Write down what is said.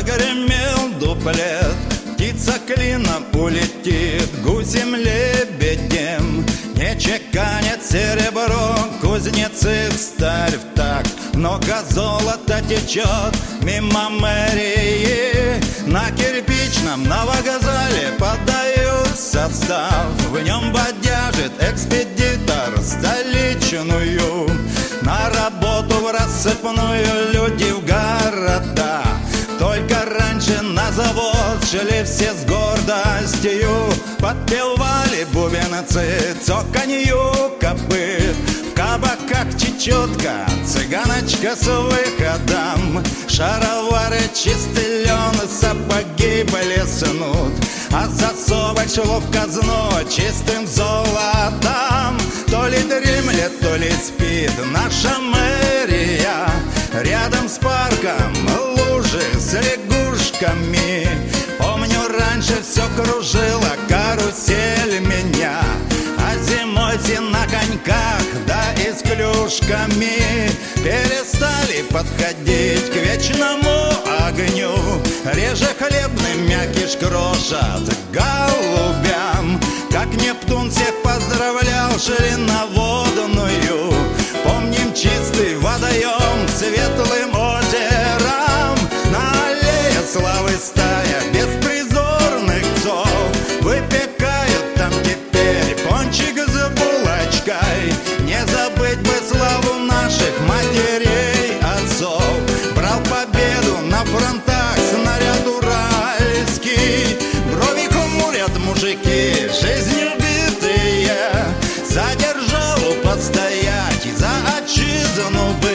Загремел дуплет, птица клином улетит, гусем лебедем не чеканят серебро. Кузнецы встали в такт, много золота течет мимо мэрии. На кирпичном нововокзале подают состав, в нем бодяжит экспедитор столичную. На работу в рассыпную люди в города, только раньше на завод шли все с гордостью. Подпевали бубенцы цоканью копыт, в кабаках чечетка, цыганочка с выходом. Шаровары чистый лен, сапоги блеснут, а засовок шло в казну чистым золотом. То ли дремлет, то ли спит наша мэрия, рядом с парком лужи с лягушками. Помню, раньше все кружила карусель меня, а зимой все на коньках, да и с клюшками. Перестали подходить к вечному огню, реже хлебным мякиш крошат голубям. Как Нептун всех поздравлял, шли на водную. Помним чистый водоем светлым озером. На аллее славы стая беспризорных псов выпекают там теперь пончик с булочкой. Не забыть бы славу наших матерей, отцов. Брал победу на фронтах снаряд уральский. Брови хмурят мужики, жизнью битые, за державу подстоять и за отчизну быть.